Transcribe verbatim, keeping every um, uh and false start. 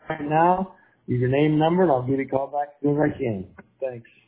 right now. Leave your name, number, and I'll give you a call back as soon as I can. Thanks.